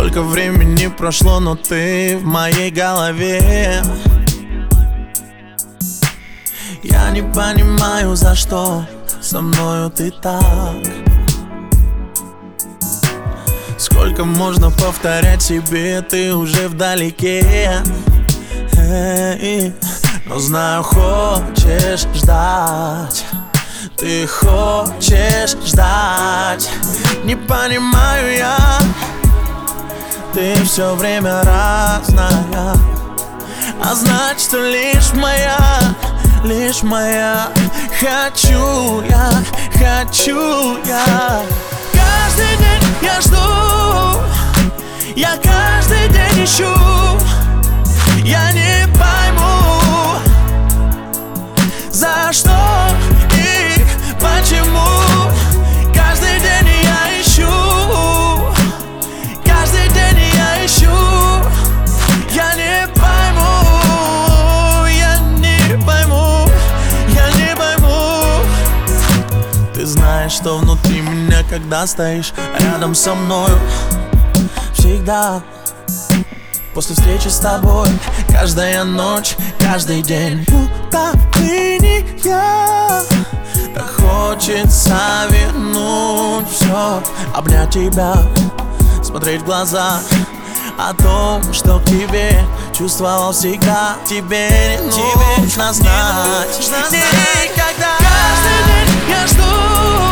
Сколько времени прошло, но ты в моей голове. Я не понимаю, за что со мною ты так. Сколько можно повторять себе, ты уже вдалеке. Но знаю, хочешь ждать. Ты хочешь ждать. Не понимаю я, ты все время разная, а значит лишь моя, лишь моя. Хочу я, хочу я. Каждый день я жду, я каждый день ищу. Я не пойму, за что и почему. Каждый день я ищу, каждый день я ищу. Я не пойму, я не пойму, я не пойму. Ты знаешь, что внутри меня, когда стоишь рядом со мною. Всегда после встречи с тобой, каждая ночь, каждый день. Будто ты не я. Так хочется вернуть все, обнять тебя, смотреть в глаза. О том, что к тебе чувствовал всегда. Тебе не нужно знать никогда. Каждый день я жду,